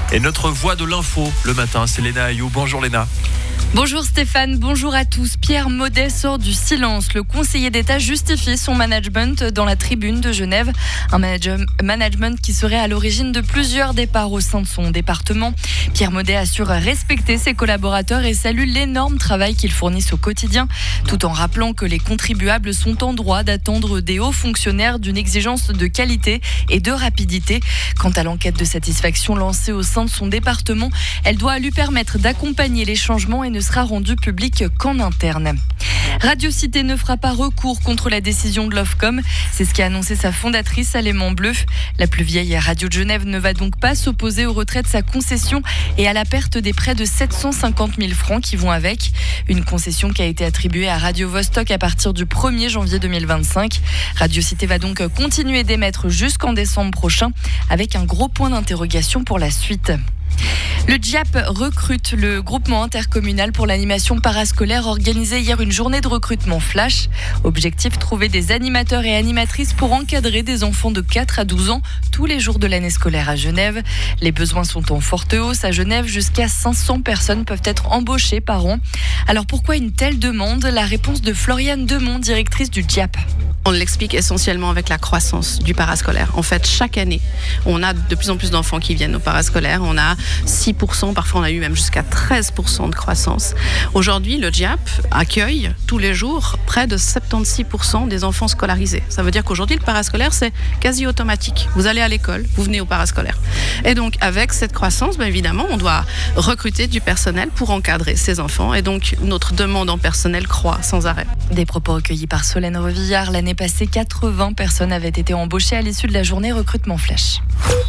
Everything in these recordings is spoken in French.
Et notre voix de l'info le matin, c'est Léna Ayou. Bonjour Léna. Bonjour Stéphane, bonjour à tous. Pierre Maudet sort du silence. Le conseiller d'État justifie son management dans la Tribune de Genève. Un management qui serait à l'origine de plusieurs départs au sein de son département. Pierre Maudet assure respecter ses collaborateurs et salue l'énorme travail qu'ils fournissent au quotidien, tout en rappelant que les contribuables sont en droit d'attendre des hauts fonctionnaires d'une exigence de qualité et de rapidité. Quant à l'enquête de satisfaction lancée au sein de son département, elle doit lui permettre d'accompagner les changements et ne sera rendu public qu'en interne. Radio Cité ne fera pas recours contre la décision de l'Ofcom. C'est ce qu'a annoncé sa fondatrice Alément Bleu. La plus vieille radio de Genève ne va donc pas s'opposer au retrait de sa concession et à la perte des près de 750 000 francs qui vont avec. Une concession qui a été attribuée à Radio Vostok à partir du 1er janvier 2025. Radio Cité va donc continuer d'émettre jusqu'en décembre prochain avec un gros point d'interrogation pour la suite. Le DIAP recrute. Le groupement intercommunal pour l'animation parascolaire organisait hier une journée de recrutement flash. Objectif, trouver des animateurs et animatrices pour encadrer des enfants de 4 à 12 ans tous les jours de l'année scolaire à Genève. Les besoins sont en forte hausse. À Genève, jusqu'à 500 personnes peuvent être embauchées par an. Alors pourquoi une telle demande ? La réponse de Floriane Demont, directrice du DIAP. On l'explique essentiellement avec la croissance du parascolaire. En fait, chaque année, on a de plus en plus d'enfants qui viennent au parascolaire. On a 6%, parfois on a eu même jusqu'à 13% de croissance. Aujourd'hui, le DIAP accueille tous les jours près de 76% des enfants scolarisés. Ça veut dire qu'aujourd'hui, le parascolaire, c'est quasi automatique. Vous allez à l'école, vous venez au parascolaire. Et donc, avec cette croissance, bien évidemment, on doit recruter du personnel pour encadrer ces enfants. Et donc, notre demande en personnel croît sans arrêt. Des propos recueillis par Solène Revillard. L'année passée, 80 personnes avaient été embauchées à l'issue de la journée recrutement flash.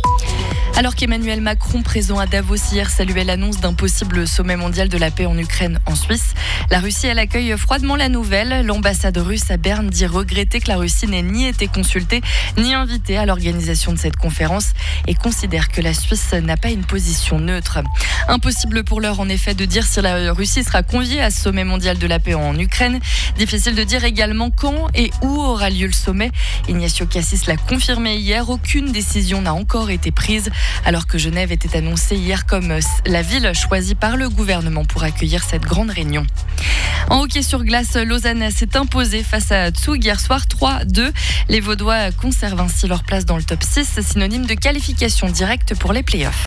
Alors qu'Emmanuel Macron, présent à Davos hier, saluait l'annonce d'un possible sommet mondial de la paix en Ukraine en Suisse, la Russie, elle accueille froidement la nouvelle. L'ambassade russe à Berne dit regretter que la Russie n'ait ni été consultée ni invitée à l'organisation de cette conférence et considère que la Suisse n'a pas une position neutre. Impossible pour l'heure, en effet, de dire si la Russie sera conviée à ce sommet mondial de la paix en Ukraine. Difficile de dire également quand et où aura lieu le sommet. Ignacio Cassis l'a confirmé hier, aucune décision n'a encore été prise, alors que Genève était annoncée hier comme la ville choisie par le gouvernement pour accueillir cette grande réunion. En hockey sur glace, Lausanne s'est imposée face à Zug hier soir 3-2. Les Vaudois conservent ainsi leur place dans le top 6, synonyme de qualification directe pour les playoffs.